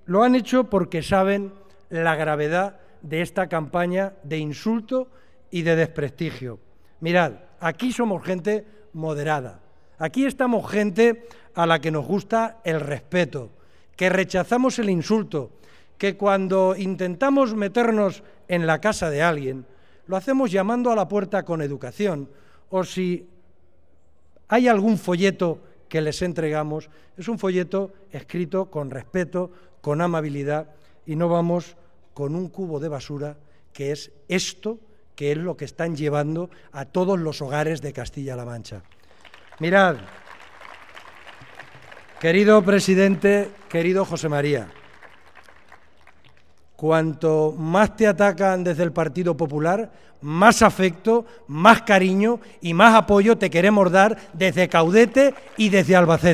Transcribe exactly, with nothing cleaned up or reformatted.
Lo han hecho porque saben la gravedad de esta campaña de insulto y de desprestigio. Mirad, aquí somos gente moderada, aquí estamos gente a la que nos gusta el respeto, que rechazamos el insulto, que cuando intentamos meternos en la casa de alguien, lo hacemos llamando a la puerta con educación, o si hay algún folleto que les entregamos, es un folleto escrito con respeto, con amabilidad, y no vamos con un cubo de basura, que es esto, que es lo que están llevando a todos los hogares de Castilla-La Mancha. Mirad, querido presidente, querido José María, cuanto más te atacan desde el Partido Popular, más afecto, más cariño y más apoyo te queremos dar desde Caudete y desde Albacete.